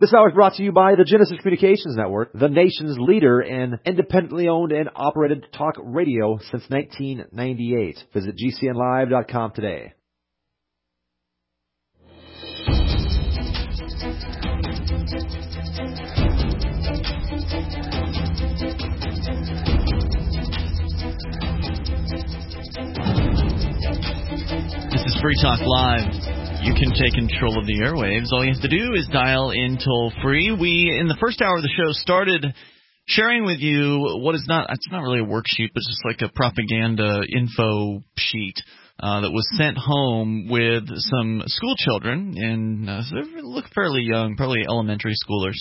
This hour is brought to you by the Genesis Communications Network, the nation's leader in independently owned and operated talk radio since 1998. Visit GCNlive.com today. This is Free Talk Live. You can take control of the airwaves. All you have to do is dial in toll-free. We, in the first hour of the show, started sharing with you what is not, it's not really a worksheet, but just like a propaganda info sheet that was sent home with some school children, and they look fairly young, probably elementary schoolers,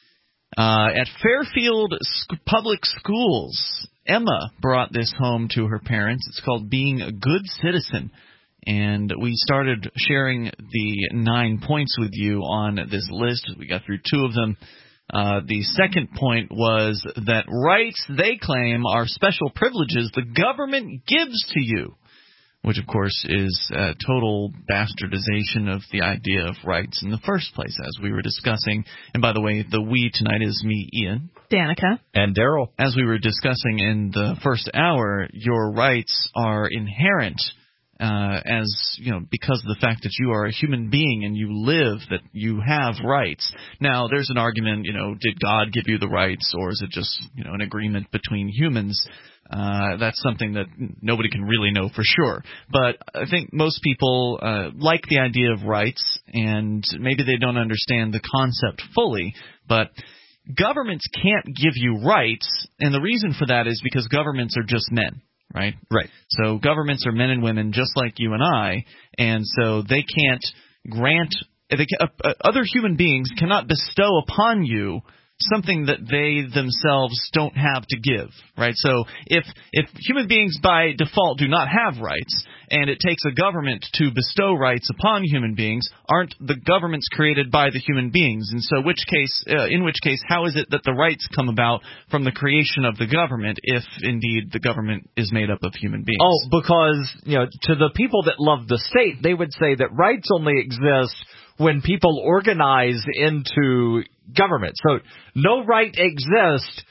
at Fairfield Public Schools. Emma brought this home to her parents. It's called Being a Good Citizen. And we started sharing the 9 points with you on this list. We got through 2 of them. The second point was that rights, they claim, are special privileges the government gives to you, which, of course, is a total bastardization of the idea of rights in the first place, as we were discussing. And by the way, the we tonight is me, Ian. Danica. And Daryl. As we were discussing in the first hour, your rights are inherent as, you know, because of the fact that you are a human being and you live, that you have rights. Now, there's an argument, you know, did God give you the rights, or is it just, you know, an agreement between humans? That's something that nobody can really know for sure. But I think most people like the idea of rights, and maybe they don't understand the concept fully, but governments can't give you rights, and the reason for that is because governments are just men. Right? Right. So governments are men and women just like you and I, and so they can't grant other human beings cannot bestow upon you something that they themselves don't have to give, right? So if human beings by default do not have rights, and it takes a government to bestow rights upon human beings, aren't the governments created by the human beings? And so in which case, how is it that the rights come about from the creation of the government, if indeed the government is made up of human beings? Oh, because, you know, to the people that love the state, they would say that rights only exist when people organize into government. So no right exists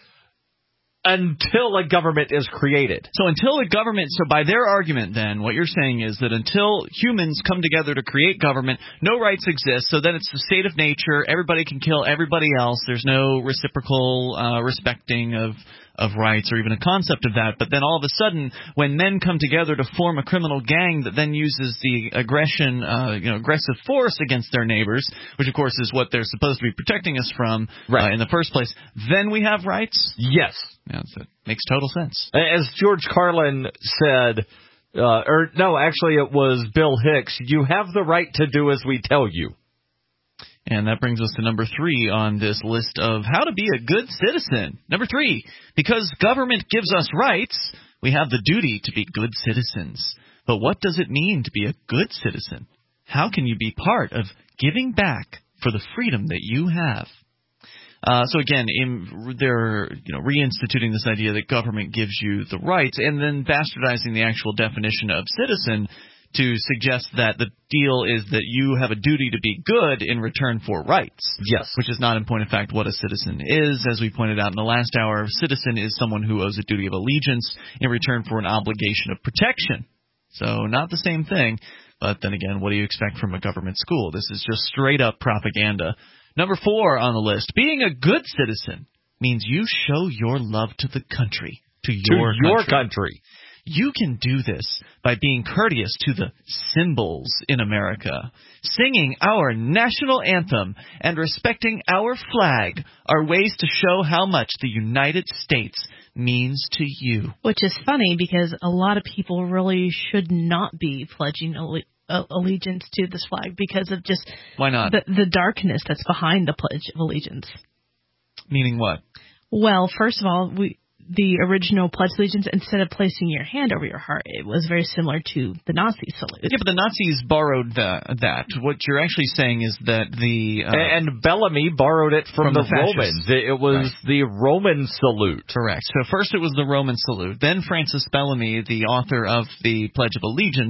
until a government is created. So until a government, so by their argument then, what you're saying is that until humans come together to create government, no rights exist, so then it's the state of nature, everybody can kill everybody else, there's no reciprocal respecting of rights or even a concept of that. But then all of a sudden, when men come together to form a criminal gang that then uses the aggressive force against their neighbors, which of course is what they're supposed to be protecting us from in the first place, then we have rights? Yes. Yeah, that makes total sense. As George Carlin said, actually it was Bill Hicks, you have the right to do as we tell you. And that brings us to number 3 on this list of how to be a good citizen. Number 3, because government gives us rights, we have the duty to be good citizens. But what does it mean to be a good citizen? How can you be part of giving back for the freedom that you have? So again, they're reinstituting this idea that government gives you the rights, and then bastardizing the actual definition of citizen to suggest that the deal is that you have a duty to be good in return for rights. Yes. Which is not, in point of fact, what a citizen is. As we pointed out in the last hour, a citizen is someone who owes a duty of allegiance in return for an obligation of protection. So not the same thing. But then again, what do you expect from a government school? This is just straight-up propaganda. Number 4 on the list, being a good citizen means you show your love to the country, to your country. You can do this by being courteous to the symbols in America. Singing our national anthem and respecting our flag are ways to show how much the United States means to you. Which is funny because a lot of people really should not be pledging allegiance to this flag because of just Why not? The darkness that's behind the Pledge of Allegiance. Meaning what? Well, first of all, the original Pledge of Allegiance, instead of placing your hand over your heart, it was very similar to the Nazi salute. Yeah, but the Nazis borrowed that. What you're actually saying is that and Bellamy borrowed it from the Romans. It was the Roman salute. Correct. So first it was the Roman salute. Then Francis Bellamy, the author of the Pledge of Allegiance,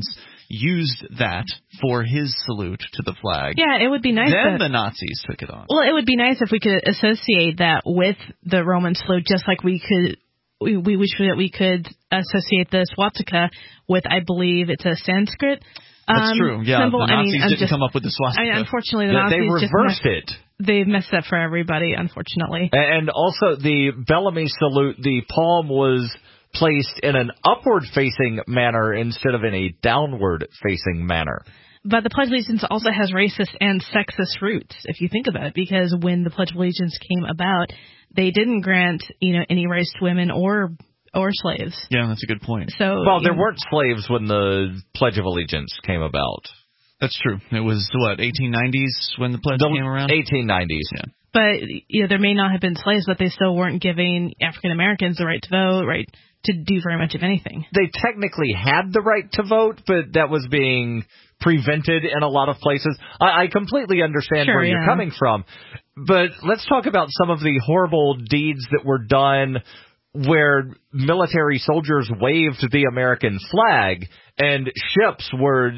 used that for his salute to the flag. Yeah, it would be nice. Then the Nazis took it on. Well, it would be nice if we could associate that with the Roman salute, just like we could. We wish that we could associate the swastika with, I believe, it's a Sanskrit. That's true. Yeah, symbol. the Nazis didn't come up with the swastika. Unfortunately, the Nazis they reversed it. They've messed up for everybody, unfortunately. And also the Bellamy salute, the palm was placed in an upward-facing manner instead of in a downward-facing manner. But the Pledge of Allegiance also has racist and sexist roots, if you think about it, because when the Pledge of Allegiance came about, they didn't grant, any rights to women or slaves. Yeah, that's a good point. So, well, there weren't slaves when the Pledge of Allegiance came about. That's true. It was, 1890s when the pledge came around? 1890s. Yeah. But, there may not have been slaves, but they still weren't giving African Americans the right to vote, right to do very much of anything. They technically had the right to vote, but that was being prevented in a lot of places. I completely understand where you're coming from. But let's talk about some of the horrible deeds that were done where military soldiers waved the American flag and ships were,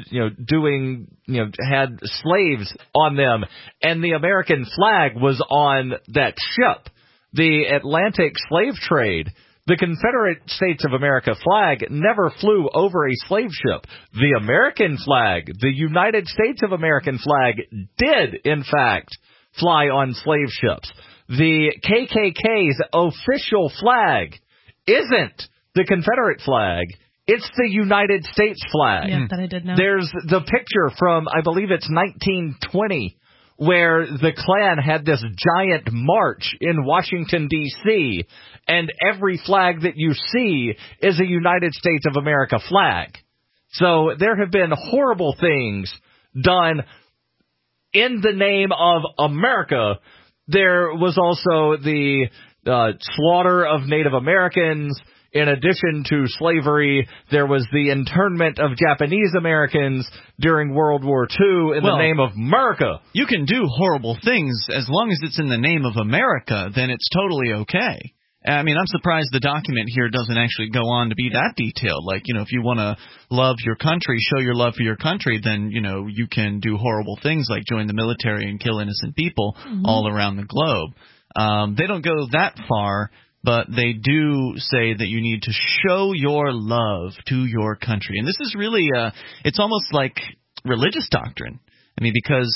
had slaves on them, and the American flag was on that ship. The Atlantic slave trade, the Confederate States of America flag never flew over a slave ship. The American flag, the United States of American flag, did, in fact, fly on slave ships. The KKK's official flag isn't the Confederate flag. It's the United States flag. Yeah, that I did know. There's the picture from, I believe it's 1920, where the Klan had this giant march in Washington, D.C., and every flag that you see is a United States of America flag. So there have been horrible things done in the name of America. There was also the slaughter of Native Americans. In addition to slavery, there was the internment of Japanese Americans during World War II in the name of America. You can do horrible things as long as it's in the name of America, then it's totally okay. I mean, I'm surprised the document here doesn't actually go on to be that detailed. Like, if you want to love your country, show your love for your country, then, you can do horrible things like join the military and kill innocent people all around the globe. They don't go that far, but they do say that you need to show your love to your country. And this is really, it's almost like religious doctrine. I mean, because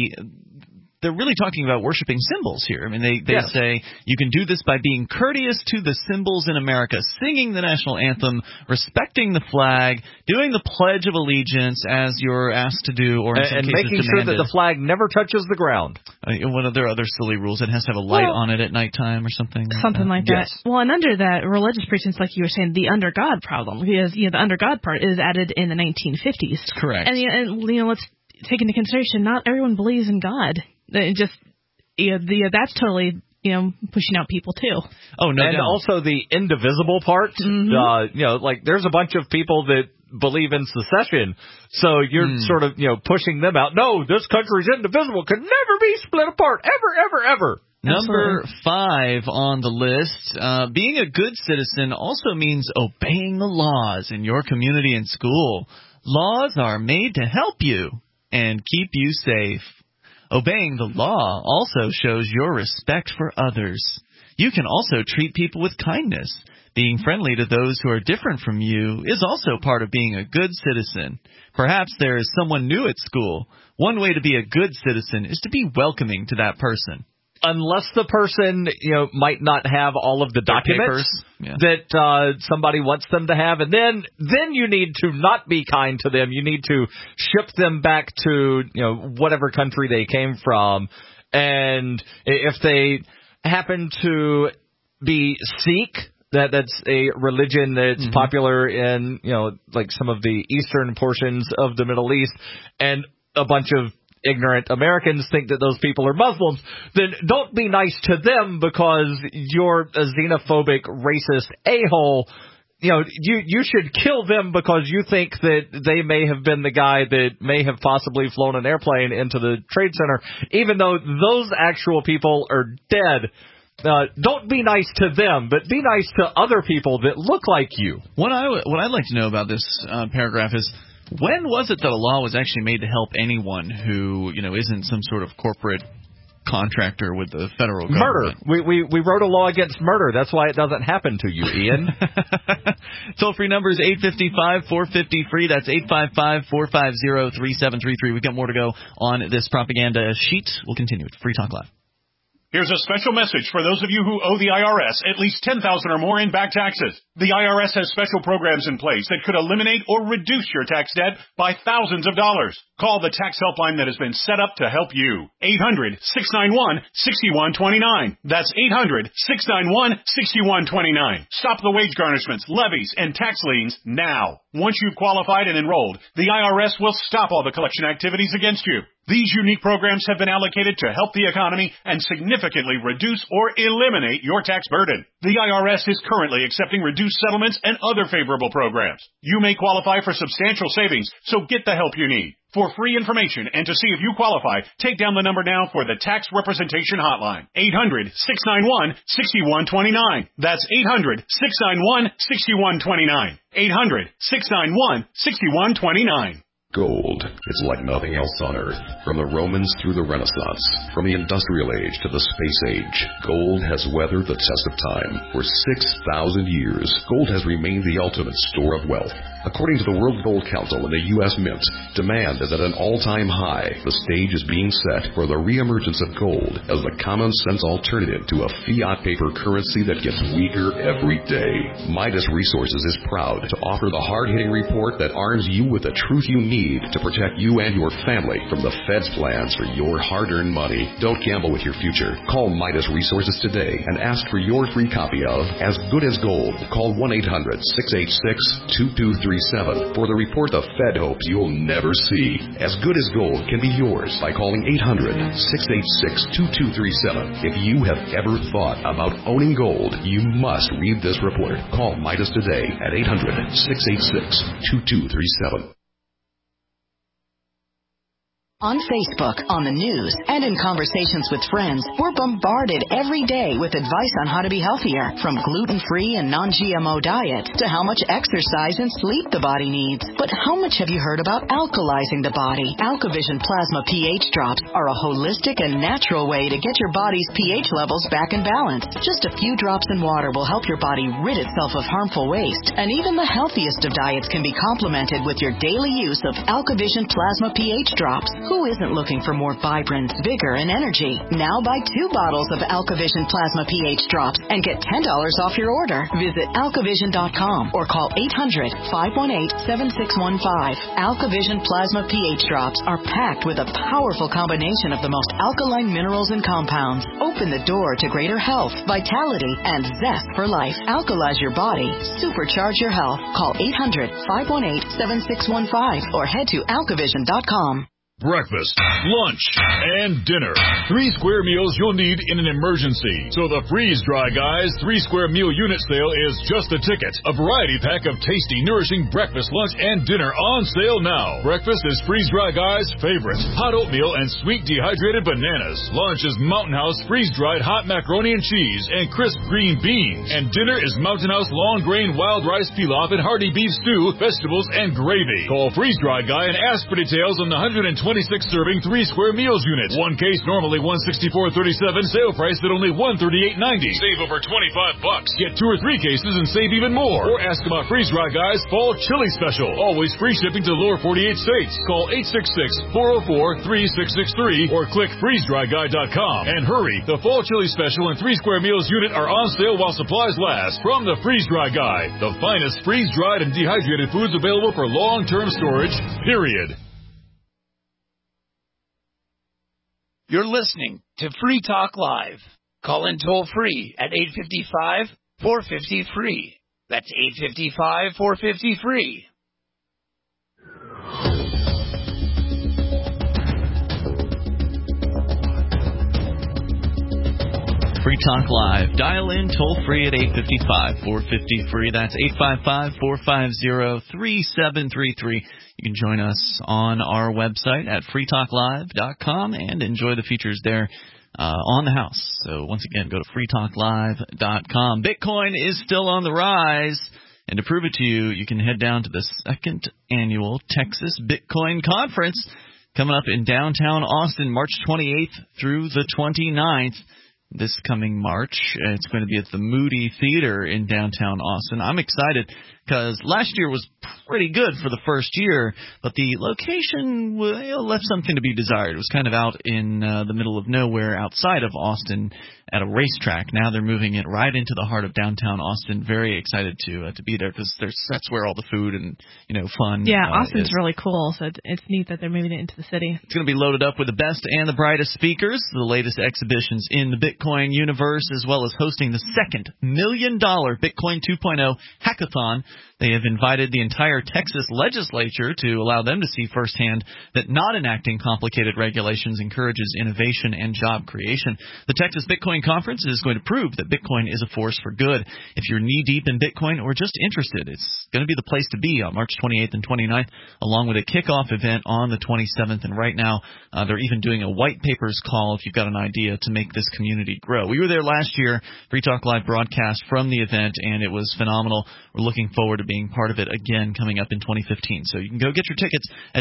they're really talking about worshiping symbols here. I mean, they say you can do this by being courteous to the symbols in America, singing the national anthem, respecting the flag, doing the Pledge of Allegiance as you're asked to do, or in some cases making demanded. sure that the flag never touches the ground. One of their other silly rules, it has to have a light on it at nighttime or something. Something like that. Yes. Well, and under that, religious pretense, like you were saying, the under God problem, because the under God part is added in the 1950s. Correct. And let's take into consideration, not everyone believes in God. Just that's totally pushing out people too. Oh no, and also the indivisible part. Like there's a bunch of people that believe in secession, so you're sort of pushing them out. No, this country's indivisible, can never be split apart, ever. Number 5 on the list, being a good citizen also means obeying the laws in your community and school. Laws are made to help you and keep you safe. Obeying the law also shows your respect for others. You can also treat people with kindness. Being friendly to those who are different from you is also part of being a good citizen. Perhaps there is someone new at school. One way to be a good citizen is to be welcoming to that person. Unless the person, might not have all of the documents that somebody wants them to have, and then you need to not be kind to them. You need to ship them back to whatever country they came from, and if they happen to be Sikh, that's a religion that's popular in like some of the eastern portions of the Middle East, and a bunch of ignorant Americans think that those people are Muslims, then don't be nice to them because you're a xenophobic, racist a-hole. You should kill them because you think that they may have been the guy that may have possibly flown an airplane into the Trade Center, even though those actual people are dead. Don't be nice to them, but be nice to other people that look like you. What I'd like to know about this paragraph is, When was it that a law was actually made to help anyone who, isn't some sort of corporate contractor with the federal government? Murder. We wrote a law against murder. That's why it doesn't happen to you, Ian. Toll-free number is 855-450-FREE. That's 855-450-3733. We've got more to go on this propaganda sheet. We'll continue with Free Talk Live. Here's a special message for those of you who owe the IRS at least $10,000 or more in back taxes. The IRS has special programs in place that could eliminate or reduce your tax debt by thousands of dollars. Call the tax helpline that has been set up to help you. 800-691-6129. That's 800-691-6129. Stop the wage garnishments, levies, and tax liens now. Once you've qualified and enrolled, the IRS will stop all the collection activities against you. These unique programs have been allocated to help the economy and significantly reduce or eliminate your tax burden. The IRS is currently accepting reduced settlements and other favorable programs. You may qualify for substantial savings, so get the help you need. For free information and to see if you qualify, take down the number now for the Tax Representation Hotline. 800-691-6129. That's 800-691-6129. 800-691-6129. Gold. It's like nothing else on Earth. From the Romans through the Renaissance, from the Industrial Age to the Space Age, gold has weathered the test of time. For 6,000 years, gold has remained the ultimate store of wealth. According to the World Gold Council and the U.S. Mint, demand is at an all-time high. The stage is being set for the reemergence of gold as the common-sense alternative to a fiat paper currency that gets weaker every day. Midas Resources is proud to offer the hard-hitting report that arms you with the truth you need to protect you and your family from the Fed's plans for your hard-earned money. Don't gamble with your future. Call Midas Resources today and ask for your free copy of As Good as Gold. Call 1-800-686-2237 for the report the Fed hopes you'll never see. As Good as Gold can be yours by calling 800-686-2237. If you have ever thought about owning gold, you must read this report. Call Midas today at 800-686-2237. On Facebook, on the news, and in conversations with friends, we're bombarded every day with advice on how to be healthier, from gluten-free and non-GMO diets to how much exercise and sleep the body needs. But how much have you heard about alkalizing the body? AlkaVision Plasma pH drops are a holistic and natural way to get your body's pH levels back in balance. Just a few drops in water will help your body rid itself of harmful waste. And even the healthiest of diets can be complemented with your daily use of AlkaVision Plasma pH drops. Who isn't looking for more vibrance, vigor, and energy? Now buy 2 bottles of AlkaVision Plasma pH drops and get $10 off your order. Visit alkavision.com or call 800-518-7615. AlkaVision Plasma pH drops are packed with a powerful combination of the most alkaline minerals and compounds. Open the door to greater health, vitality, and zest for life. Alkalize your body. Supercharge your health. Call 800-518-7615 or head to alkavision.com. Breakfast, lunch, and dinner. 3 square meals you'll need in an emergency. So the Freeze Dry Guys 3 square meal unit sale is just a ticket. A variety pack of tasty, nourishing breakfast, lunch, and dinner on sale now. Breakfast is Freeze Dry Guys' favorite. Hot oatmeal and sweet dehydrated bananas. Lunch is Mountain House freeze-dried hot macaroni and cheese and crisp green beans. And dinner is Mountain House long grain wild rice pilaf and hearty beef stew, vegetables, and gravy. Call Freeze Dry Guy and ask for details on the 126-serving 3 square meals unit. One case normally $164.37, sale price at only $138.90. Save over $25. Get 2 or 3 cases and save even more. Or ask about Freeze Dry Guys Fall Chili Special. Always free shipping to the lower 48 states. Call 866-404-3663 or click freezedryguy.com. And hurry, the Fall Chili Special and 3 square meals unit are on sale while supplies last. From the Freeze Dry Guy, the finest freeze-dried and dehydrated foods available for long-term storage, period. You're listening to Free Talk Live. Call in toll-free at 855-450-FREE. That's 855-450-FREE. Free Talk Live. Dial in toll-free at 855-450-FREE. That's 855-450-3733. You can join us on our website at freetalklive.com and enjoy the features there on the house. So once again, go to freetalklive.com. Bitcoin is still on the rise. And to prove it to you, you can head down to the second annual Texas Bitcoin Conference coming up in downtown Austin, March 28th through the 29th. This coming March. It's going to be at the Moody Theater in downtown Austin. I'm excited because last year was pretty good for the first year, but the location left something to be desired. It was kind of out in the middle of nowhere outside of Austin at a racetrack. Now they're moving it right into the heart of downtown Austin. Very excited to be there because that's where all the food and fun. Yeah, Austin's is. really cool, so it's neat that they're moving it into the city. It's going to be loaded up with the best and the brightest speakers, the latest exhibitions in the Bitcoin universe, as well as hosting the second $1 million Bitcoin 2.0 hackathon. They have invited the entire Texas legislature to allow them to see firsthand that not enacting complicated regulations encourages innovation and job creation. The Texas Bitcoin Conference is going to prove that Bitcoin is a force for good. If you're knee-deep in Bitcoin or just interested, it's going to be the place to be on March 28th and 29th, along with a kickoff event on the 27th. And right now, they're even doing a white papers call if you've got an idea to make this community grow. We were there last year, Free Talk Live broadcast from the event, and it was phenomenal. We're looking forward to being part of it again coming up in 2015. So you can go get your tickets at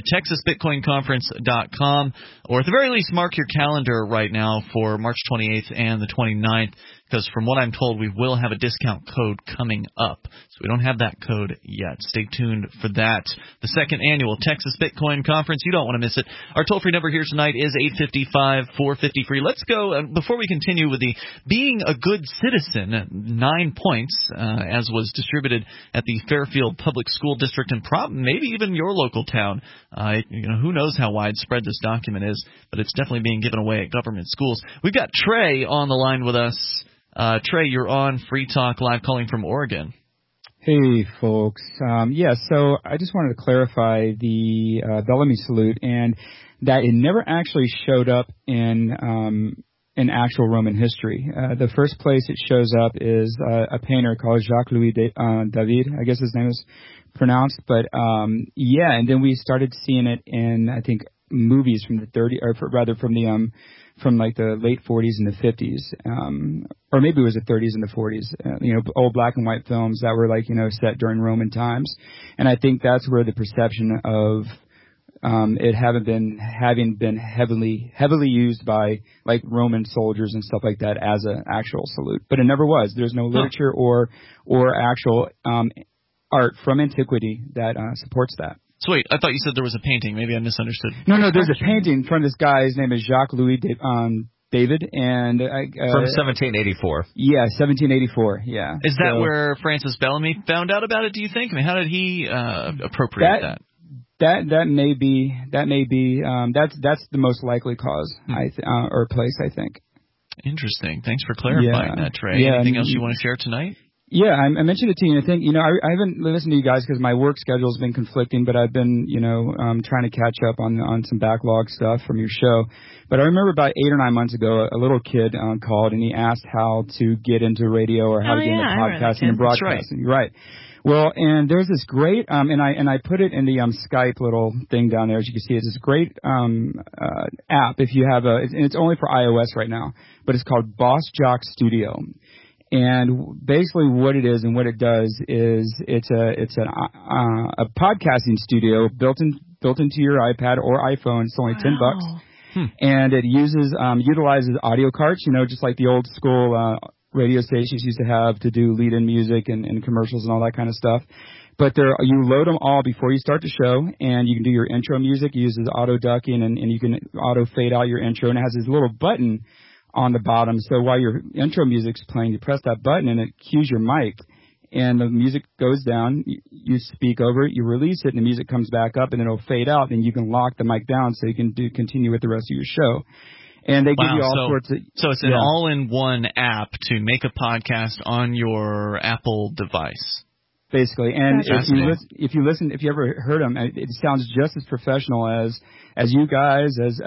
TexasBitcoinConference.com, or at the very least mark your calendar right now for March 28th and the 29th, because from what I'm told, we will have a discount code coming up. So we don't have that code yet. Stay tuned for that. The second annual Texas Bitcoin Conference. You don't want to miss it. Our toll-free number here tonight is 855-450-FREE. Let's go, before we continue with the Being a Good Citizen, 9 points, as was distributed at the Fairfield Public School District, and maybe even your local town. Who knows how widespread this document is, but it's definitely being given away at government schools. We've got Trey on the line with us. Trey, you're on Free Talk Live, calling from Oregon. Hey, folks. So I just wanted to clarify the Bellamy salute, and that it never actually showed up in actual Roman history. The first place it shows up is a painter called Jacques-Louis David, I guess his name is pronounced. But, and then we started seeing it in, I think, movies from the from like the late 40s and the 50s, or maybe it was the 30s and the 40s, old black and white films that were set during Roman times. And I think that's where the perception of it having been heavily used by like Roman soldiers and stuff like that as an actual salute. But it never was. There's no literature or actual art from antiquity that supports that. So wait, I thought you said there was a painting. Maybe I misunderstood. No, there's a painting from this guy. His name is Jacques-Louis David, and from 1784. Yeah, 1784. Yeah. Is that where Francis Bellamy found out about it? Do you think? I mean, how did he appropriate that? That may be. That's the most likely cause, or place, I think. Interesting. Thanks for clarifying that, Trey. Yeah, anything else you want to share tonight? Yeah, I mentioned it to you. And I think, I haven't listened to you guys because my work schedule has been conflicting, but I've been, trying to catch up on some backlog stuff from your show. But I remember about 8 or 9 months ago, a little kid called and he asked how to get into radio or how to get into podcasting and broadcasting. Right. Well, and there's this great, and I put it in the Skype little thing down there, as you can see. It's this great app if you have and it's only for iOS right now, but it's called Boss Jock Studio. And basically what it is and what it does is it's a podcasting studio built into your iPad or iPhone. It's only $10. And it utilizes audio carts, just like the old school radio stations used to have to do lead-in music and commercials and all that kind of stuff. But you load them all before you start the show, and you can do your intro music. It uses auto ducking, and you can auto fade out your intro, and it has this little button on the bottom. So while your intro music's playing, you press that button and it cues your mic, and the music goes down. You speak over it, you release it, and the music comes back up, and then it'll fade out, and you can lock the mic down so you can continue with the rest of your show. And they give you all sorts of. So it's an all-in-one app to make a podcast on your Apple device. Basically, and if you ever heard them, it sounds just as professional as you guys, as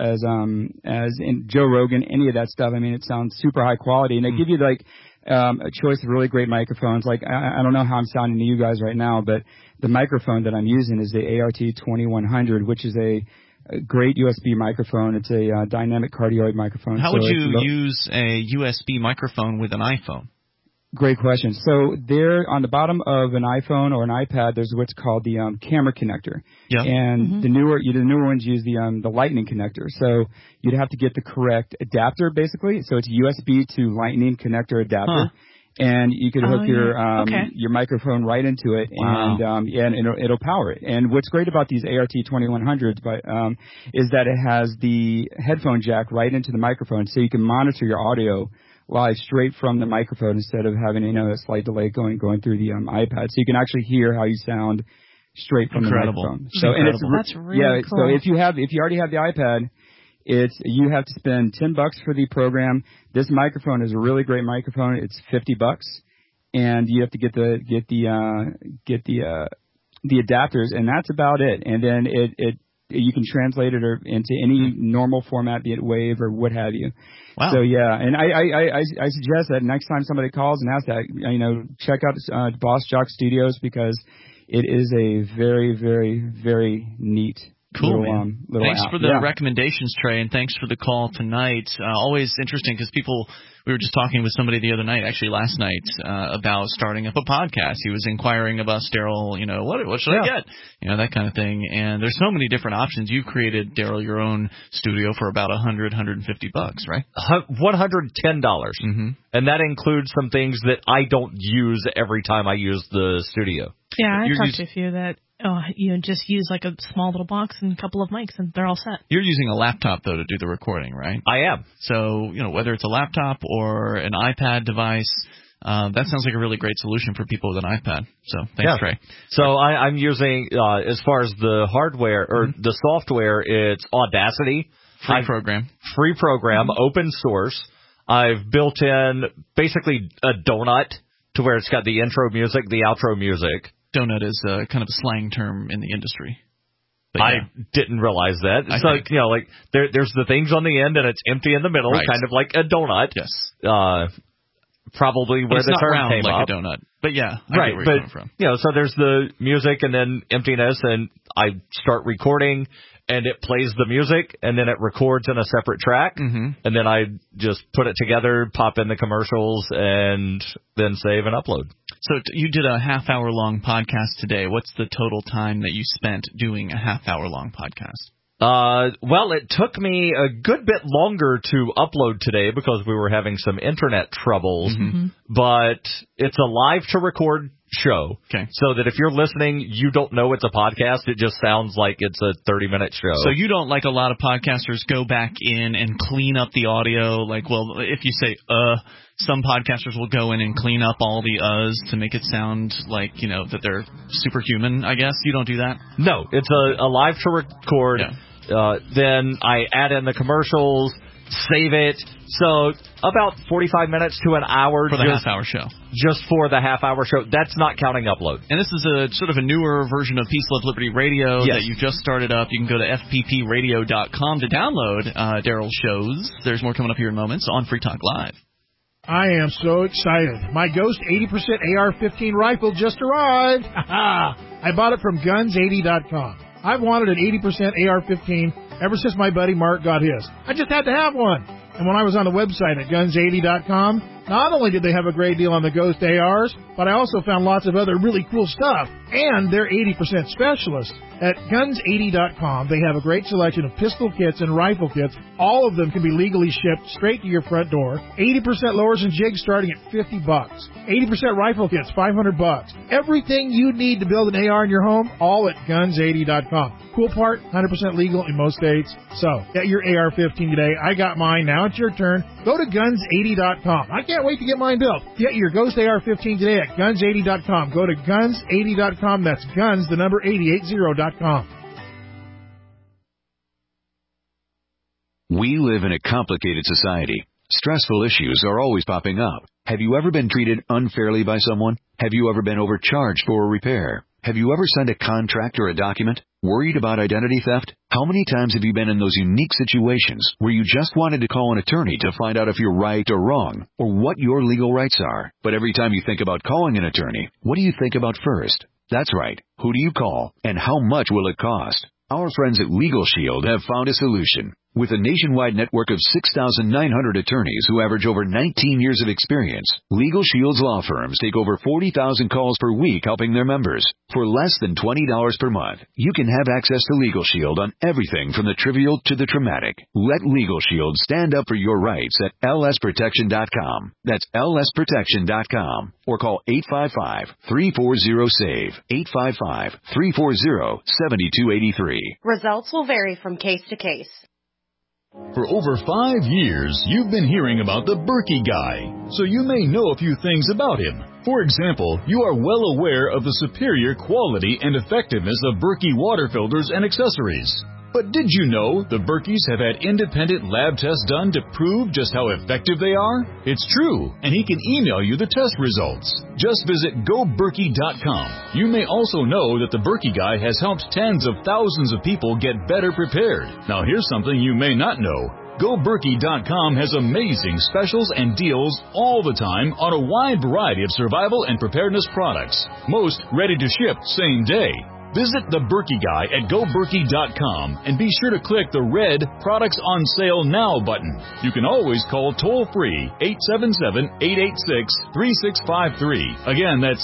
in Joe Rogan, any of that stuff. I mean, it sounds super high quality, and they give you like a choice of really great microphones. Like I don't know how I'm sounding to you guys right now, but the microphone that I'm using is the ART 2100, which is a great USB microphone. It's a dynamic cardioid microphone. How would you use a USB microphone with an iPhone? Great question. So there on the bottom of an iPhone or an iPad, there's what's called the camera connector. Yeah. And the newer ones use the Lightning connector. So you'd have to get the correct adapter, basically. So it's USB to Lightning connector adapter. And you could hook your microphone right into it, and it'll power it. And what's great about these ART 2100s, is that it has the headphone jack right into the microphone, so you can monitor your audio live straight from the microphone instead of having a slight delay going through the iPad. So you can actually hear how you sound straight from the microphone. So and that's really cool. So if you already have the iPad, you have to spend $10 for the program. This microphone is a really great microphone. It's $50, and you have to get the adapters, and that's about it. And then you can translate it into any normal format, be it WAV or what have you. Wow. So yeah, and I suggest that next time somebody calls and asks that, check out Boss Jock Studios, because it is a very, very, very neat. Cool, man. Thanks app. for the recommendations, Trey, and thanks for the call tonight. Always interesting because we were just talking with somebody the other night, actually last night, about starting up a podcast. He was inquiring of us, Daryl, what should I get? That kind of thing. And there's so many different options. You've created, Daryl, your own studio for about $150, right? $110. Mm-hmm. And that includes some things that I don't use every time I use the studio. Yeah, I talked to a few that just use like a small little box and a couple of mics, and they're all set. You're using a laptop, though, to do the recording, right? I am. So, whether it's a laptop or an iPad device, that sounds like a really great solution for people with an iPad. So, thanks, Trey. So, I'm using, as far as the hardware or the software, it's Audacity. Free program, open source. I've built in basically a donut to where it's got the intro music, the outro music. Donut is kind of a slang term in the industry. But I didn't realize that. There's the things on the end and it's empty in the middle, kind of like a donut. Yes. Probably where the term came like up. a donut. But yeah, I get where you're coming from. So there's the music and then emptiness, and I start recording and it plays the music and then it records in a separate track, and then I just put it together, pop in the commercials, and then save and upload. So you did a half-hour-long podcast today. What's the total time that you spent doing a half-hour-long podcast? Well, it took me a good bit longer to upload today because we were having some internet troubles, but it's a live-to-record show. Okay. So that if you're listening, you don't know it's a podcast. It just sounds like it's a 30-minute show. So you don't, like a lot of podcasters, go back in and clean up the audio. If you say, some podcasters will go in and clean up all the uhs to make it sound like, that they're superhuman, I guess. You don't do that? No, it's a live to record. Yeah. Then I add in the commercials, save it. So about 45 minutes to an hour. For the half-hour show. Just for the half-hour show. That's not counting upload. And this is a sort of a newer version of Peace, Love, Liberty Radio that you just started up. You can go to fppradio.com to download Daryl's shows. There's more coming up here in moments on Free Talk Live. I am so excited. My Ghost 80% AR-15 rifle just arrived. I bought it from Guns80.com. I've wanted an 80% AR-15 ever since my buddy Mark got his. I just had to have one. And when I was on the website at Guns80.com, not only did they have a great deal on the Ghost ARs, but I also found lots of other really cool stuff. And they're 80% specialists. At Guns80.com, they have a great selection of pistol kits and rifle kits. All of them can be legally shipped straight to your front door. 80% lowers and jigs starting at $50. 80% rifle kits, $500. Everything you need to build an AR in your home, all at Guns80.com. Cool part, 100% legal in most states. So, get your AR-15 today. I got mine. Now it's your turn. Go to Guns80.com. I can't wait to get mine built. Get your Ghost AR-15 today at Guns80.com. Go to Guns80.com. That's Guns, the number 8080.com. We live in a complicated society. Stressful issues are always popping up. Have you ever been treated unfairly by someone? Have you ever been overcharged for a repair? Have you ever signed a contract or a document? Worried about identity theft? How many times have you been in those unique situations where you just wanted to call an attorney to find out if you're right or wrong, or what your legal rights are? But every time you think about calling an attorney, what do you think about first? That's right. Who do you call, and how much will it cost? Our friends at Legal Shield have found a solution. With a nationwide network of 6,900 attorneys who average over 19 years of experience, Legal Shield's law firms take over 40,000 calls per week helping their members. For less than $20 per month, you can have access to Legal Shield on everything from the trivial to the traumatic. Let Legal Shield stand up for your rights at lsprotection.com. That's lsprotection.com. Or call 855-340-SAVE. 855-340-7283. Results will vary from case to case. For over 5 years, you've been hearing about the Berkey Guy, so you may know a few things about him. For example, you are well aware of the superior quality and effectiveness of Berkey water filters and accessories. But did you know the Berkeys have had independent lab tests done to prove just how effective they are? It's true, and he can email you the test results. Just visit GoBerkey.com. You may also know that the Berkey Guy has helped tens of thousands of people get better prepared. Now here's something you may not know. GoBerkey.com has amazing specials and deals all the time on a wide variety of survival and preparedness products. Most ready to ship same day. Visit the Berkey Guy at GoBerkey.com and be sure to click the red Products on Sale Now button. You can always call toll-free 877-886-3653. Again, that's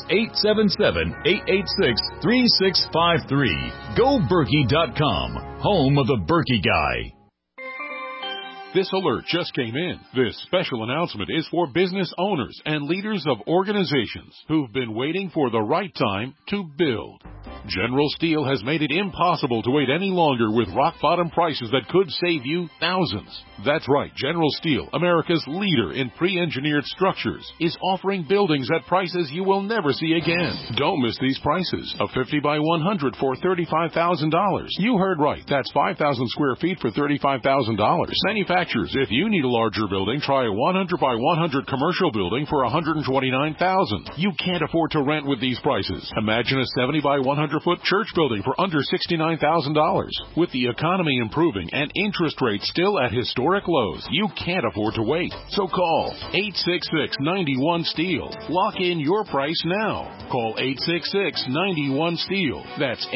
877-886-3653. GoBerkey.com, home of the Berkey Guy. This alert just came in. This special announcement is for business owners and leaders of organizations who've been waiting for the right time to build. General Steel has made it impossible to wait any longer with rock-bottom prices that could save you thousands. That's right, General Steel, America's leader in pre-engineered structures, is offering buildings at prices you will never see again. Don't miss these prices. A 50 by 100 for $35,000. You heard right. That's 5,000 square feet for $35,000. Manufacturers, if you need a larger building, try a 100 by 100 commercial building for $129,000. You can't afford to rent with these prices. Imagine a 70 by 100-foot church building for under $69,000. With the economy improving and interest rates still at historic lows, you can't afford to wait. So call 866-91-STEEL. Lock in your price now. Call 866-91-STEEL. That's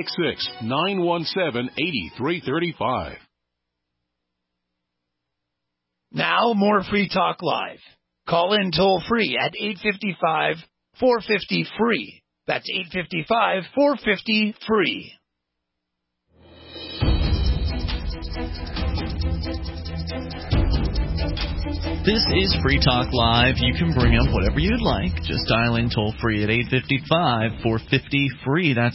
866-917-8335. Now, more Free Talk Live. Call in toll-free at 855-450-FREE. That's 855-450-FREE. This is Free Talk Live. You can bring up whatever you'd like. Just dial in toll-free at 855-450-FREE. That's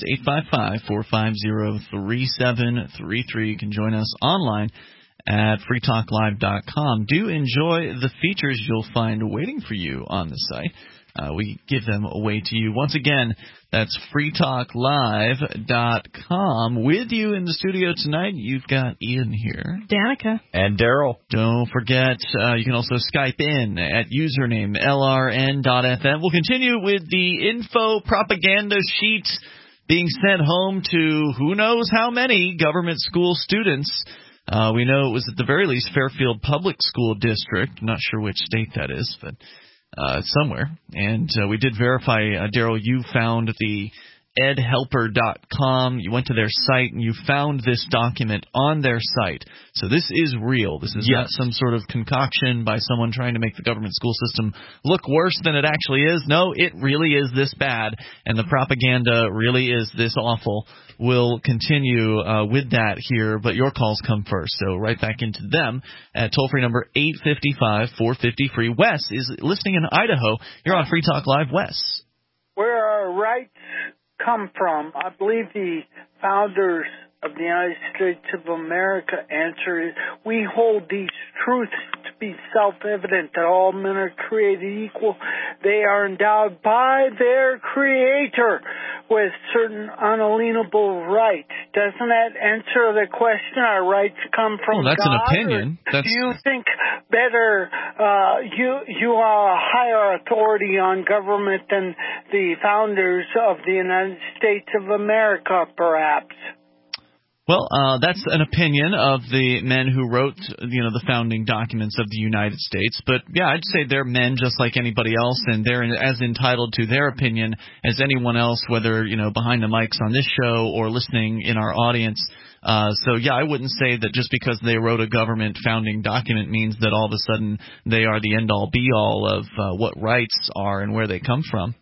855-450-3733. You can join us online at freetalklive.com. Do enjoy the features you'll find waiting for you on the site. We give them away to you. Once again, that's freetalklive.com. With you in the studio tonight, you've got Ian here. Danica. And Daryl. Don't forget, you can also Skype in at username LRN.FM. We'll continue with the info propaganda sheet being sent home to who knows how many government school students. We know it was at the very least Fairfield Public School District. I'm not sure which state that is, but somewhere. And we did verify, Daryl, you found the edhelper.com. You went to their site and you found this document on their site. So this is real. This is not some sort of concoction by someone trying to make the government school system look worse than it actually is. No, it really is this bad, and the propaganda really is this awful. We'll continue with that here, but your calls come first. So right back into them at toll-free number 855-450-FREE. Wes is listening in Idaho. You're on Free Talk Live, Wes. Where our rights come from, I believe the founders of the United States of America answer is, we hold these truths to be self-evident that all men are created equal. They are endowed by their Creator with certain unalienable rights. Doesn't that answer the question? Our rights come from God? Well, that's God, an opinion. Do you think better, you are a higher authority on government than the founders of the United States of America, perhaps? Well, that's an opinion of the men who wrote, the founding documents of the United States. But, yeah, I'd say they're men just like anybody else, and they're as entitled to their opinion as anyone else, whether, behind the mics on this show or listening in our audience. So, yeah, I wouldn't say that just because they wrote a government founding document means that all of a sudden they are the end-all, be-all of what rights are and where they come from.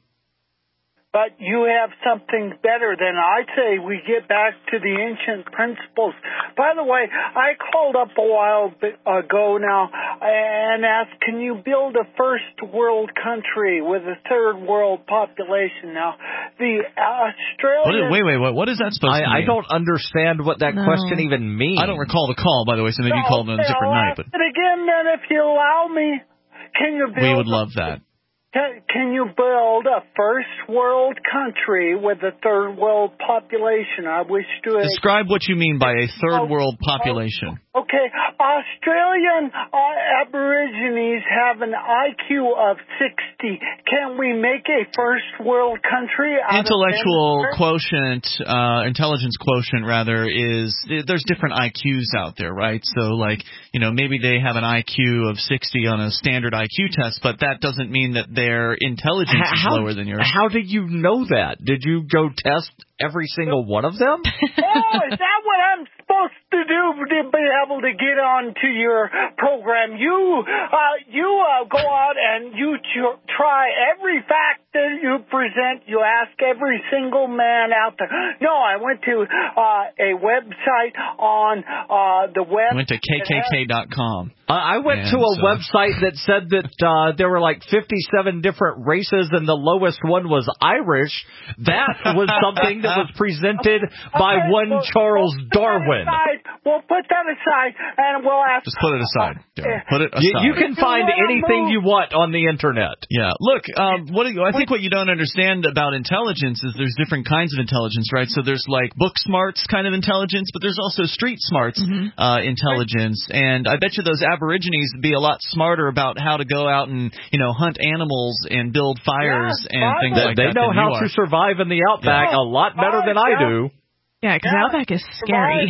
But you have something better than I say. We get back to the ancient principles. By the way, I called up a while ago now and asked, can you build a first world country with a third world population? Now, the Australian... Wait, what is that supposed to mean? I don't understand what that question even means. I don't recall the call, by the way, so maybe you called on a different night. But again, then, if you allow me, can you build... We would love that. Can you build a first world country with a third world population? I wish to... Describe what you mean by a third world population. Okay, Australian Aborigines have an IQ of 60. Can we make a first world country out Intellectual quotient, intelligence quotient, rather, there's different IQs out there, right? So, maybe they have an IQ of 60 on a standard IQ test, but that doesn't mean that their intelligence is lower than yours. How did you know that? Did you go test every single one of them? Oh, is that what I'm supposed to do to be able to get onto your program? You go out and you try every fact that you present. You ask every single man out there. No, I went to a website on the web. I went to kkk.com. I went to a website that said that there were 57 different races and the lowest one was Irish. That was something that was presented by one Charles Darwin. We'll put that aside and we'll ask. Just put it aside. Put it aside. You can find anything you want on the internet. Yeah. Look, I think what you don't understand about intelligence is there's different kinds of intelligence, right? So there's book smarts kind of intelligence, but there's also street smarts intelligence. And I bet you those Aborigines would be a lot smarter about how to go out and hunt animals and build fires and things like that. They know how to survive in the outback a lot better than I do. Yeah, because outback is scary.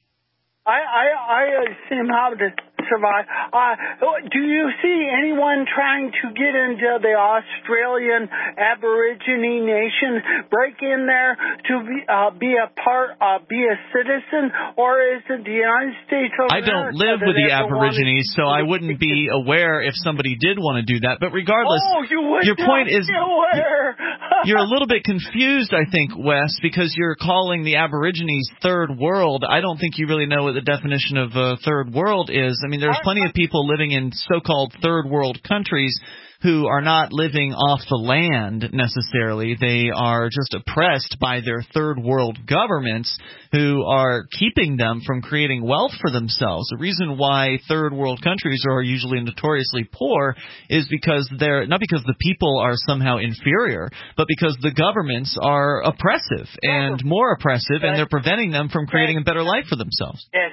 I seem how to survive. Do you see anyone trying to get into the Australian Aborigine nation, break in there to be a part, be a citizen, or is it the United States of America? I don't live with the Aborigines, so I wouldn't be aware if somebody did want to do that. But regardless, your point is you're a little bit confused, I think, Wes, because you're calling the Aborigines third world. I don't think you really know what the definition of third world is. I mean, there's plenty of people living in so-called third world countries who are not living off the land necessarily. They are just oppressed by their third world governments who are keeping them from creating wealth for themselves. The reason why third world countries are usually notoriously poor is because not because the people are somehow inferior, but because the governments are oppressive and more oppressive, and they're preventing them from creating a better life for themselves. Yes.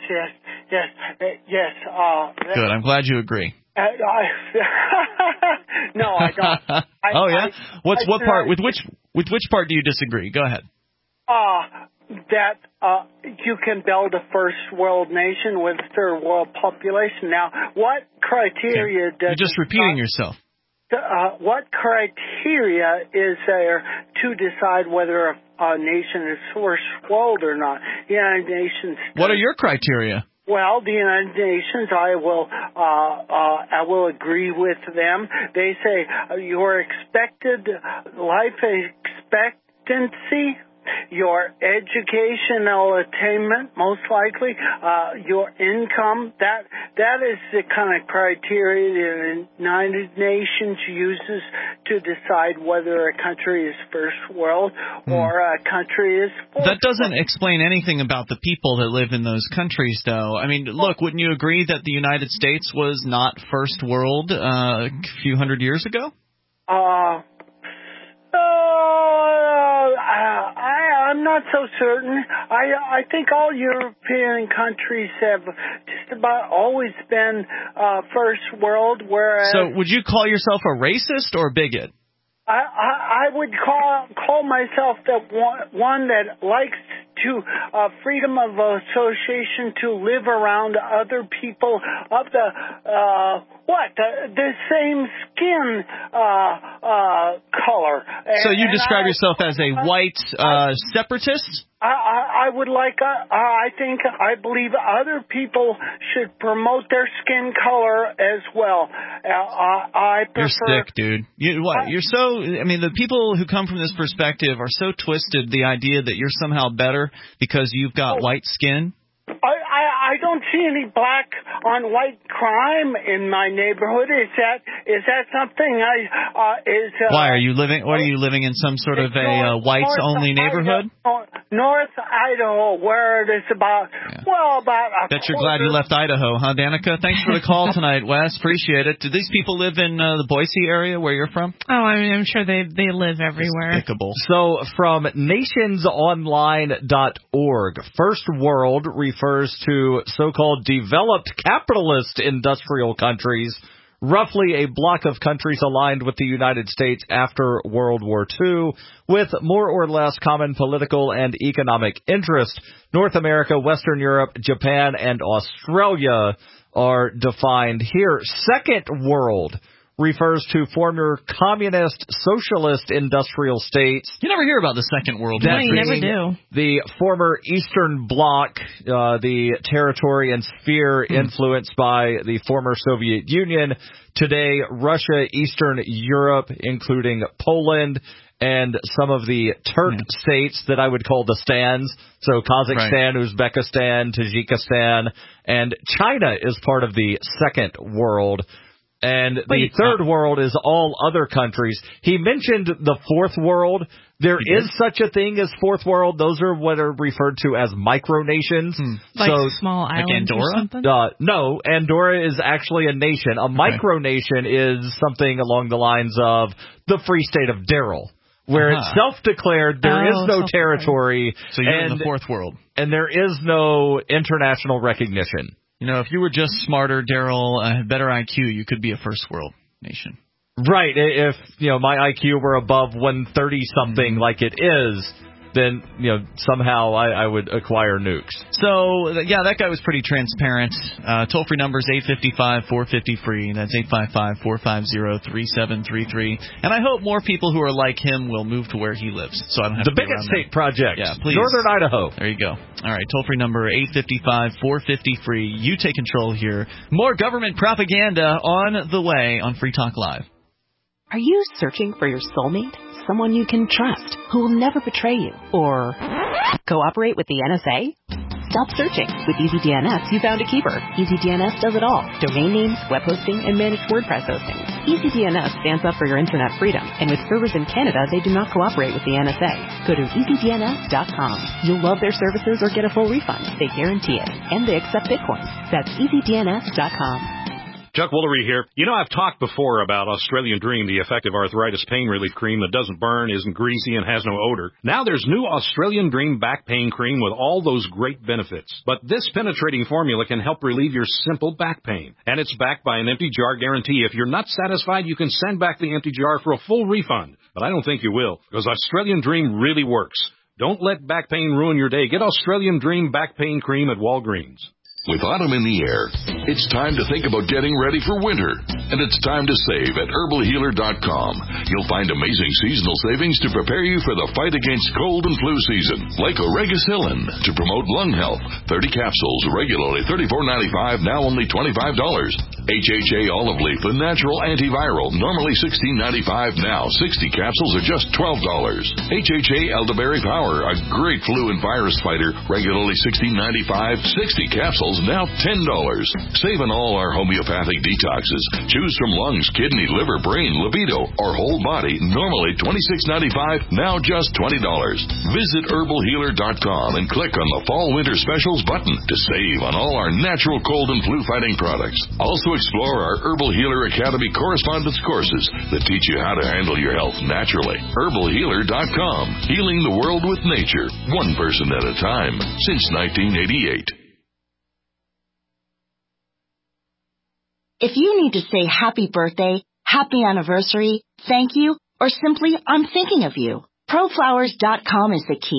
Good. I'm glad you agree. No, I don't. Oh yeah. What part? With which part do you disagree? Go ahead. That you can build a first world nation with a third world population. Now, what criteria does? You're just repeating yourself. What criteria is there to decide whether a nation is first world or not? The United Nations. What are your criteria? Well, the United Nations, I will agree with them. They say your expected life expectancy, your educational attainment, most likely, your income, that is the kind of criteria the United Nations uses to decide whether a country is first world or a country is fourth. That doesn't explain anything about the people that live in those countries, though. I mean, look, wouldn't you agree that the United States was not first world a few hundred years ago? I'm not so certain. I think all European countries have just about always been first world, whereas... So would you call yourself a racist or a bigot? I would call myself one that likes to freedom of association to live around other people of the same skin color. So you describe yourself as a white separatist? I believe other people should promote their skin color as well. I prefer. You're sick, dude. The people who come from this perspective are so twisted, the idea that you're somehow better because you've got white skin. I don't see any black on white crime in my neighborhood. Is that something Why are you living? What are you living in? Some sort of a whites only neighborhood? North Idaho, where it is about Bet you're glad you left Idaho, huh, Danica? Thanks for the call tonight, Wes. Appreciate it. Do these people live in the Boise area where you're from? Oh, I'm sure they live everywhere. Despicable. So from nationsonline.org, First World refers to so-called developed capitalist industrial countries, roughly a block of countries aligned with the United States after World War II, with more or less common political and economic interests. North America, Western Europe, Japan, and Australia are defined here. Second World refers to former communist, socialist industrial states. You never hear about the Second World. No, you never do. The former Eastern Bloc, the territory and sphere influenced by the former Soviet Union. Today, Russia, Eastern Europe, including Poland, and some of the Turk states that I would call the stands. So Kazakhstan, Uzbekistan, Tajikistan, and China is part of the Second World. And the Third World is all other countries. He mentioned the Fourth World. There is such a thing as Fourth World. Those are what are referred to as micronations. Like small islands like Andorra? or something? No, Andorra is actually a nation. A micronation is something along the lines of the Free State of Darrell, where it's self-declared. There is no territory. So you're in the Fourth World. And there is no international recognition. You know, if you were just smarter, Daryl, had better IQ, you could be a first world nation. Right. If, my IQ were above 130-something like it is, then, somehow I would acquire nukes. So, that guy was pretty transparent. Toll-free number is 855-450-FREE. That's 855-450-3733. And I hope more people who are like him will move to where he lives. So I don't have the to be Bigot around State there. Project. Yeah, please. Northern Idaho. There you go. All right, toll-free number 855-450-FREE. You take control here. More government propaganda on the way on Free Talk Live. Are you searching for your soulmate? Someone you can trust, who will never betray you, or cooperate with the NSA? Stop searching. With EasyDNS, you found a keeper. EasyDNS does it all. Domain names, web hosting, and managed WordPress hosting. EasyDNS stands up for your internet freedom, and with servers in Canada, they do not cooperate with the NSA. Go to EasyDNS.com. You'll love their services or get a full refund. They guarantee it. And they accept Bitcoin. That's EasyDNS.com. Chuck Woolery here. I've talked before about Australian Dream, the effective arthritis pain relief cream that doesn't burn, isn't greasy, and has no odor. Now there's new Australian Dream back pain cream with all those great benefits. But this penetrating formula can help relieve your simple back pain. And it's backed by an empty jar guarantee. If you're not satisfied, you can send back the empty jar for a full refund. But I don't think you will, because Australian Dream really works. Don't let back pain ruin your day. Get Australian Dream back pain cream at Walgreens. With autumn in the air, it's time to think about getting ready for winter. And it's time to save at herbalhealer.com. You'll find amazing seasonal savings to prepare you for the fight against cold and flu season. Like Oregacillin to promote lung health. 30 capsules, regularly $34.95, now only $25. HHA olive leaf, the natural antiviral, normally $16.95, now 60 capsules are just $12. HHA elderberry power, a great flu and virus fighter, regularly $16.95, 60 capsules now $10. Save on all our homeopathic detoxes. Choose from lungs, kidney, liver, brain, libido, or whole body. Normally $26.95, now just $20. Visit herbalhealer.com and click on the Fall Winter Specials button to save on all our natural cold and flu fighting products. Also explore our Herbal Healer Academy correspondence courses that teach you how to handle your health naturally. herbalhealer.com. Healing the world with nature, one person at a time, since 1988. If you need to say happy birthday, happy anniversary, thank you, or simply I'm thinking of you, ProFlowers.com is the key.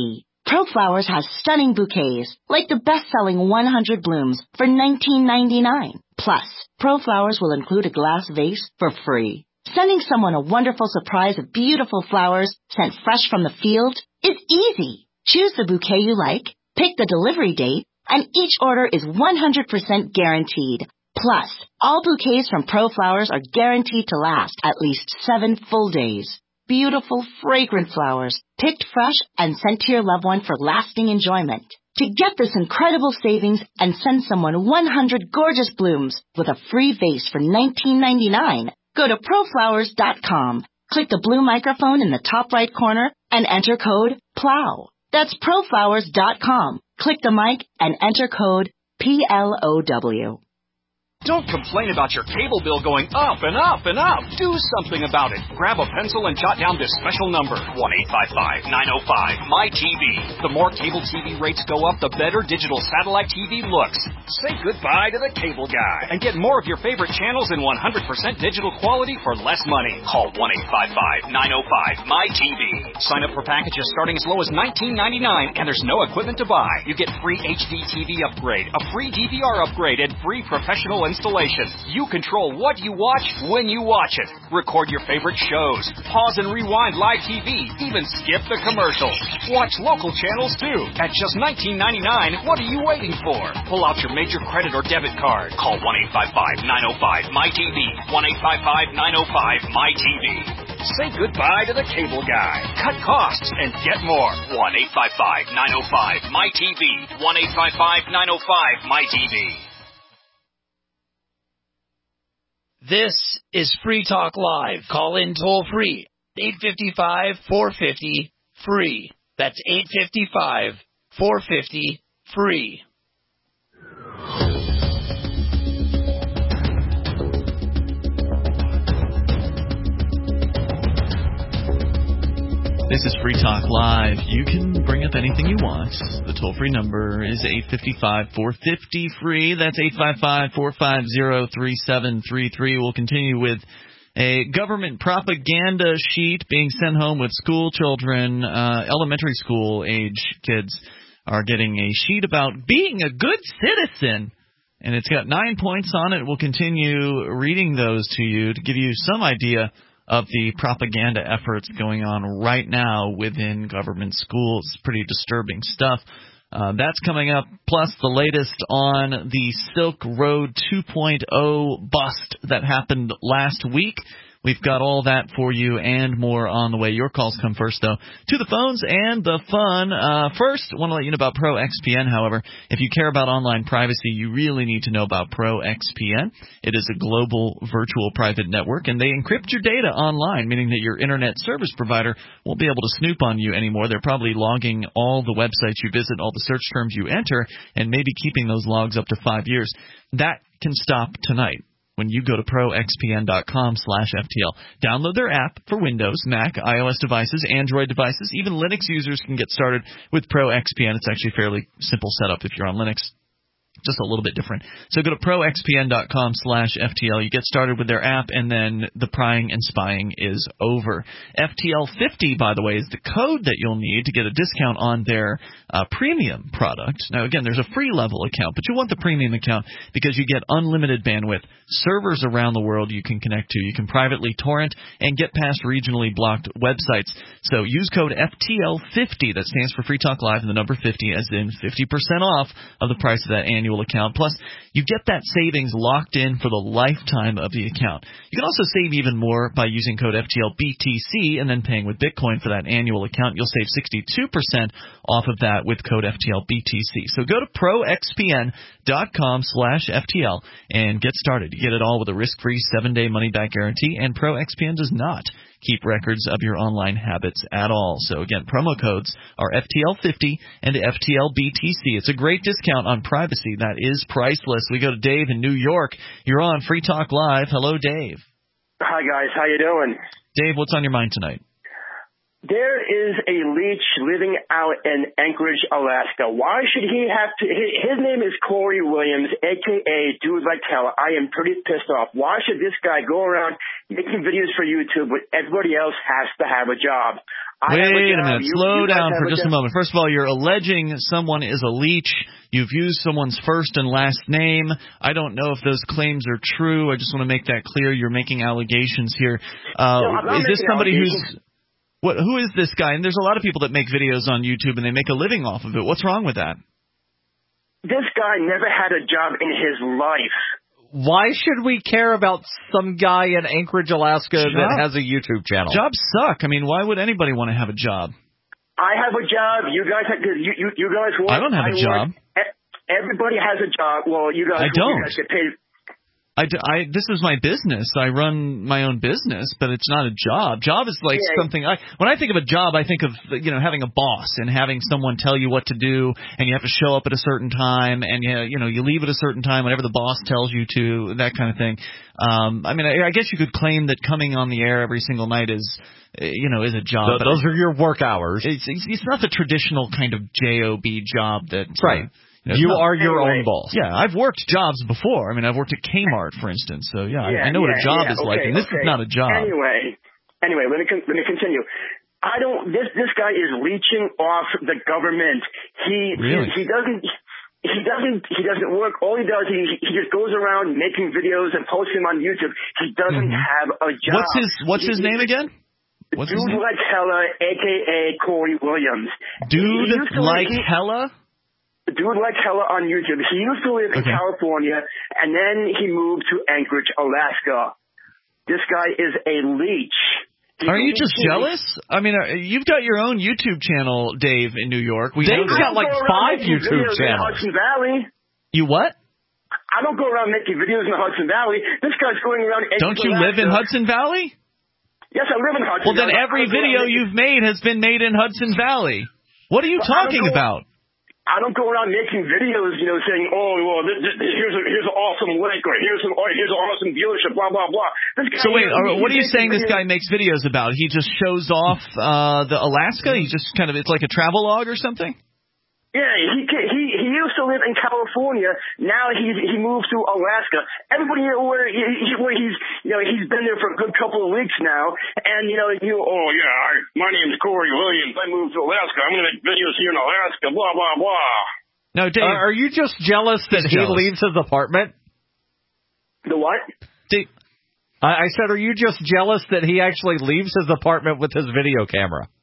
ProFlowers has stunning bouquets, like the best-selling 100 Blooms for $19.99. Plus, ProFlowers will include a glass vase for free. Sending someone a wonderful surprise of beautiful flowers sent fresh from the field is easy. Choose the bouquet you like, pick the delivery date, and each order is 100% guaranteed. Plus, all bouquets from ProFlowers are guaranteed to last at least 7 full days. Beautiful, fragrant flowers, picked fresh and sent to your loved one for lasting enjoyment. To get this incredible savings and send someone 100 gorgeous blooms with a free vase for $19.99, go to proflowers.com, click the blue microphone in the top right corner, and enter code PLOW. That's proflowers.com. Click the mic and enter code PLOW. Don't complain about your cable bill going up and up and up. Do something about it. Grab a pencil and jot down this special number, 1-855-905-MY-TV. The more cable TV rates go up, the better digital satellite TV looks. Say goodbye to the cable guy and get more of your favorite channels in 100% digital quality for less money. Call 1-855-905-MY-TV. Sign up for packages starting as low as $19.99, and there's no equipment to buy. You get free HD TV upgrade, a free DVR upgrade, and free professional installation. You control what you watch when you watch it. Record your favorite shows. Pause and rewind live TV. Even skip the commercials. Watch local channels too. At just $19.99, what are you waiting for? Pull out your major credit or debit card. Call 1-855-905-MY-TV. 1-855-905-MY-TV. Say goodbye to the cable guy. Cut costs and get more. 1-855-905-MY-TV. 1-855-905-MY-TV. This is Free Talk Live. Call in toll free. 855-450-FREE. That's 855-450-FREE. This is Free Talk Live. You can bring up anything you want. The toll-free number is 855-450-FREE. That's 855-450-3733. We'll continue with a government propaganda sheet being sent home with school children. Elementary school age kids are getting a sheet about being a good citizen. And it's got 9 points on it. We'll continue reading those to you to give you some idea of the propaganda efforts going on right now within government schools. Pretty disturbing stuff. That's coming up, plus the latest on the Silk Road 2.0 bust that happened last week. We've got all that for you and more on the way. Your calls come first, though, to the phones and the fun. First, I want to let you know about ProXPN, however. If you care about online privacy, you really need to know about ProXPN. It is a global virtual private network, and they encrypt your data online, meaning that your internet service provider won't be able to snoop on you anymore. They're probably logging all the websites you visit, all the search terms you enter, and maybe keeping those logs up to 5 years. That can stop tonight when you go to proxpn.com/FTL. Download their app for Windows, Mac, iOS devices, Android devices. Even Linux users can get started with ProXPN. It's actually a fairly simple setup if you're on Linux. Just a little bit different. So go to proxpn.com/FTL. You get started with their app, and then the prying and spying is over. FTL50, by the way, is the code that you'll need to get a discount on their premium product. Now, again, there's a free level account, but you want the premium account because you get unlimited bandwidth, servers around the world you can connect to. You can privately torrent and get past regionally blocked websites. So use code FTL50, that stands for Free Talk Live, and the number 50, as in 50% off of the price of that annual account. Plus, you get that savings locked in for the lifetime of the account. You can also save even more by using code FTLBTC and then paying with Bitcoin for that annual account. You'll save 62% off of that with code FTLBTC. So go to proxpn.com/FTL and get started. You get it all with a risk-free 7-day money-back guarantee, and ProXPN does not keep records of your online habits at all. So again, promo codes are FTL50 and FTLBTC. It's a great discount on privacy that is priceless. We go to Dave in New York. You're on Free Talk Live. Hello, Dave. Hi, guys. How you doing? Dave, what's on your mind tonight? There is a leech living out in Anchorage, Alaska. Why should he have to? His name is Corey Williams, a.k.a. Dude Like Hell. I am pretty pissed off. Why should this guy go around making videos for YouTube when everybody else has to have a job? I have Wait a job. minute. You Slow guys down have for a just a job. moment. First of all, you're alleging someone is a leech. You've used someone's first and last name. I don't know if those claims are true. I just want to make that clear. You're making allegations here. I'm not Is this making somebody allegations. who is this guy? And there's a lot of people that make videos on YouTube and they make a living off of it. What's wrong with that? This guy never had a job in his life. Why should we care about some guy in Anchorage, Alaska that has a YouTube channel? Jobs suck. I mean, why would anybody want to have a job? I have a job. You guys, you guys work. I don't have a job. Everybody has a job. Well, you guys, I don't. You guys get paid. This is my business. I run my own business, but it's not a job. Job is like something. When I think of a job, I think of having a boss and having someone tell you what to do, and you have to show up at a certain time, and you leave at a certain time whenever the boss tells you to. That kind of thing. I mean, I guess you could claim that coming on the air every single night is a job. So but those are your work hours. It's not the traditional kind of job job that. Right. You are your own boss. Yeah, I've worked jobs before. I mean, I've worked at Kmart, for instance. So I know what a job is like, and this is not a job. Anyway, let me continue. This guy is leeching off the government. He doesn't work. All he does, he just goes around making videos and posting them on YouTube. He doesn't have a job. What's his name again? Dude Like Hella, a.k.a. Corey Williams. Dude Like Hella? Dude Like Hella on YouTube. He used to live in California, and then he moved to Anchorage, Alaska. This guy is a leech. Are you just jealous? I mean, you've got your own YouTube channel, Dave, in New York. Dave's got like 5 YouTube channels. In Hudson Valley. You what? I don't go around making videos in the Hudson Valley. This guy's going around Anchorage, Don't you live in Hudson Valley? Yes, I live in Hudson Valley. Well, then Valley. every video you've made has been made in Hudson Valley. What are you talking about? I don't go around making videos, saying, "Oh, well, here's an awesome lake," or here's an awesome dealership, blah blah blah. So wait, what are you saying? This guy makes videos about? He just shows off the Alaska. He just it's like a travel log or something. Yeah, he used to live in California. Now he moved to Alaska. Everybody where he's been there for a good couple of weeks now. And my name's Corey Williams. I moved to Alaska. I'm going to make videos here in Alaska. Blah blah blah. No, Dave, are you just jealous that he leaves his apartment? The what? Dave, I said, are you just jealous that he actually leaves his apartment with his video camera?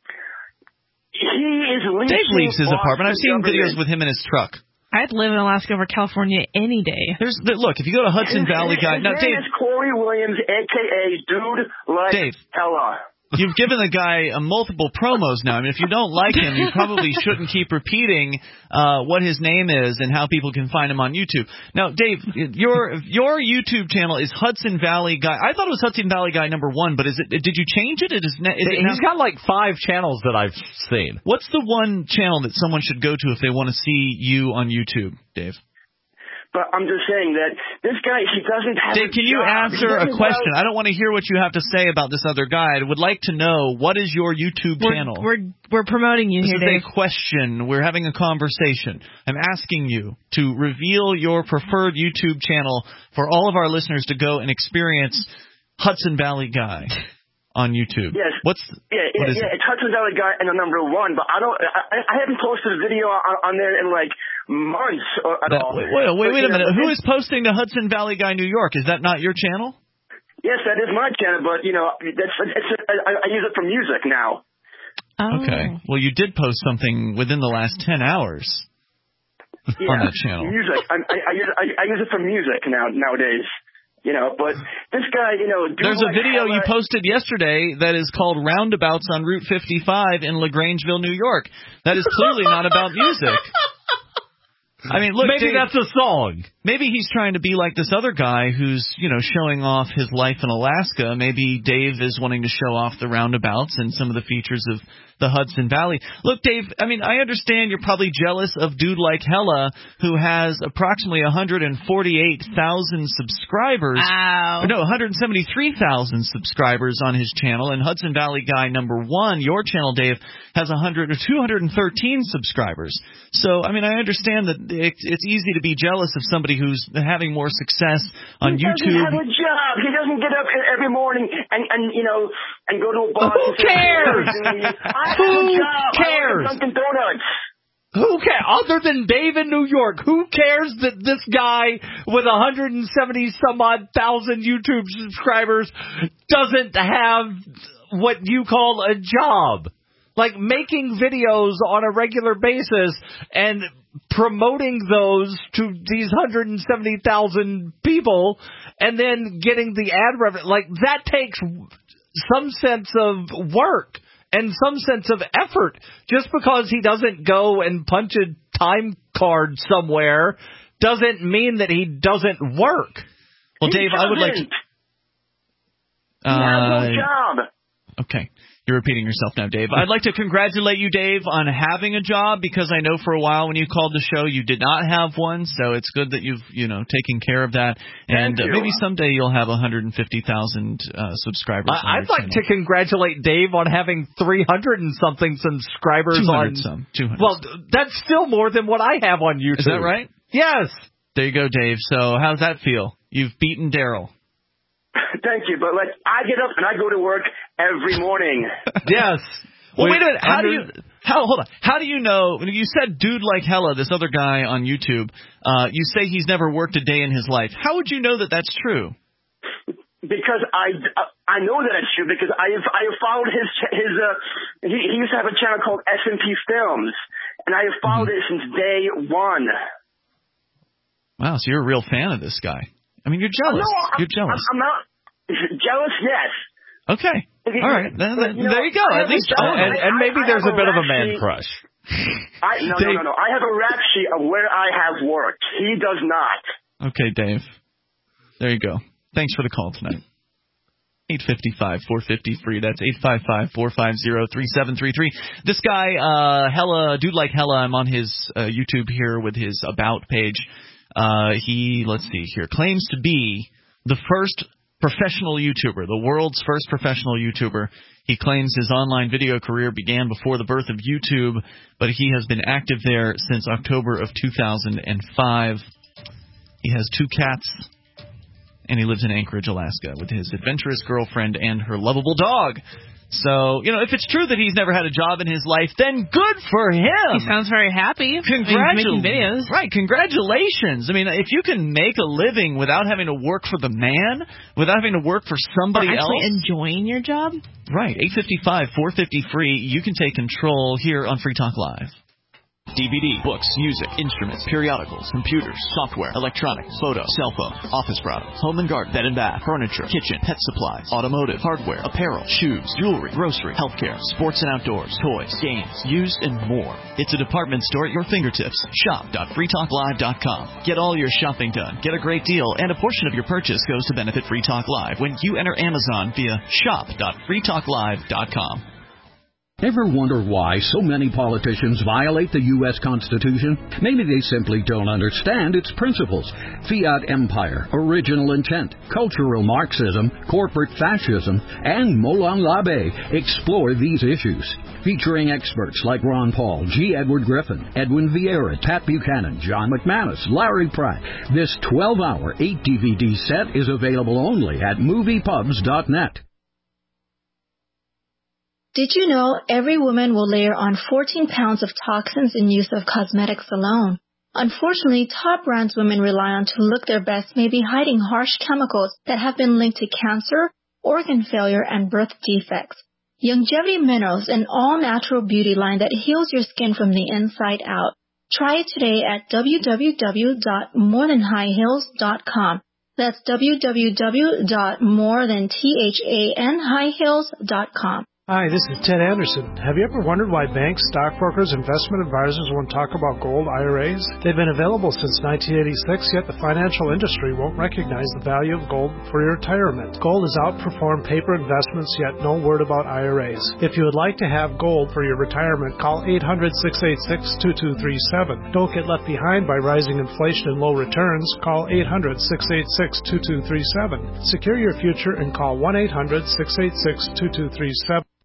Dave leaves his apartment. I've seen videos with him in his truck. I'd live in Alaska over California any day. Look, if you go to Hudson Valley Guy... Now, Dave, is Corey Williams, a.k.a. Dude Like Hella. You've given the guy multiple promos now. I mean, if you don't like him, you probably shouldn't keep repeating what his name is and how people can find him on YouTube. Now, Dave, your YouTube channel is Hudson Valley Guy. I thought it was Hudson Valley Guy #1, but did you change it? He's got like 5 channels that I've seen. What's the one channel that someone should go to if they want to see you on YouTube, Dave? But I'm just saying that this guy, he doesn't have Dave, can you answer a question? I don't want to hear what you have to say about this other guy. I would like to know, what is your YouTube channel? We're promoting you here, Dave. This is a question. We're having a conversation. I'm asking you to reveal your preferred YouTube channel for all of our listeners to go and experience Hudson Valley Guy on YouTube. Yes. What is it? It's Hudson Valley Guy and the #1, but I haven't posted a video on there in like months at all. Wait a minute. Who is posting to Hudson Valley Guy New York? Is that not your channel? Yes, that is my channel, but I use it for music now. Oh. Okay. Well, you did post something within the last 10 hours on that channel. Music. I use it for music nowadays. But this guy, there's a video you posted yesterday that is called Roundabouts on Route 55 in LaGrangeville, New York. That is clearly not about music. I mean, look, maybe that's a song. Maybe he's trying to be like this other guy who's, showing off his life in Alaska. Maybe Dave is wanting to show off the roundabouts and some of the features of the Hudson Valley. Look, Dave, I mean, I understand you're probably jealous of Dude Like Hella, who has approximately 148,000 subscribers. Wow. No, 173,000 subscribers on his channel. And Hudson Valley Guy #1, your channel, Dave, has 213 subscribers. So, I mean, I understand that it's easy to be jealous of somebody who's having more success on YouTube. He doesn't have a job. He doesn't get up every morning and go to a bar. Who cares? Who cares? Dunkin' Donuts. Who cares? Other than Dave in New York, who cares that this guy with 170-some-odd thousand YouTube subscribers doesn't have what you call a job? Like making videos on a regular basis and promoting those to these 170,000 people and then getting the ad revenue. Like, that takes some sense of work and some sense of effort. Just because he doesn't go and punch a time card somewhere doesn't mean that he doesn't work. Well, Dave, I would like to... He has no job. Okay. You're repeating yourself now, Dave. I'd like to congratulate you, Dave, on having a job, because I know for a while when you called the show you did not have one, so it's good that you've, taken care of that. And maybe someday you'll have 150,000 subscribers. I'd like to congratulate Dave on having 300 and something subscribers 200. Well, that's still more than what I have on YouTube. Is that right? Yes. There you go, Dave. So how does that feel? You've beaten Daryl. Thank you, but I get up and I go to work every morning. Yes. Well, wait a minute. Hold on. How do you know? You said Dude Like Hella, this other guy on YouTube. You say he's never worked a day in his life. How would you know that that's true? Because I know that it's true because I have followed his he used to have a channel called S&P Films, and I have followed it since day one. Wow, so you're a real fan of this guy. I mean, you're jealous. No, you're jealous. I'm not jealous. Yes. Okay. All right. There you go. At least, and maybe there's a bit of a man crush. No. I have a rap sheet of where I have worked. He does not. Okay, Dave. There you go. Thanks for the call tonight. 855-450-FREE. That's 855-450-3733. This guy, Dude Like Hella, I'm on his YouTube here with his About page. He, let's see here, claims to be the first professional YouTuber, the world's first professional YouTuber. He claims his online video career began before the birth of YouTube, but he has been active there since October of 2005. He has 2 cats, and he lives in Anchorage, Alaska, with his adventurous girlfriend and her lovable dog. So, if it's true that he's never had a job in his life, then good for him. He sounds very happy. Congratulations. Making videos. Right, congratulations. I mean, if you can make a living without having to work for the man, without having to work for somebody else. Actually enjoying your job. Right, 855-450-FREE. You can take control here on Free Talk Live. DVD, books, music, instruments, periodicals, computers, software, electronics, photo, cell phone, office products, home and garden, bed and bath, furniture, kitchen, pet supplies, automotive, hardware, apparel, shoes, jewelry, grocery, healthcare, sports and outdoors, toys, games, used, and more. It's a department store at your fingertips. Shop.freetalklive.com. Get all your shopping done, get a great deal, and a portion of your purchase goes to benefit Free Talk Live when you enter Amazon via shop.freetalklive.com. Ever wonder why so many politicians violate the U.S. Constitution? Maybe they simply don't understand its principles. Fiat empire, original intent, cultural Marxism, corporate fascism, and Molon Labe explore these issues. Featuring experts like Ron Paul, G. Edward Griffin, Edwin Vieira, Pat Buchanan, John McManus, Larry Pratt. This 12-hour 8-DVD set is available only at moviepubs.net. Did you know every woman will layer on 14 pounds of toxins in use of cosmetics alone? Unfortunately, top brands women rely on to look their best may be hiding harsh chemicals that have been linked to cancer, organ failure, and birth defects. Longevity Minerals, an all-natural beauty line that heals your skin from the inside out. Try it today at www.morethanhighheels.com. That's www.morethanhighheels.com. Hi, this is Ted Anderson. Have you ever wondered why banks, stockbrokers, investment advisors won't talk about gold IRAs? They've been available since 1986, yet the financial industry won't recognize the value of gold for your retirement. Gold has outperformed paper investments, yet no word about IRAs. If you would like to have gold for your retirement, call 800-686-2237. Don't get left behind by rising inflation and low returns. Call 800-686-2237. Secure your future and call 1-800-686-2237.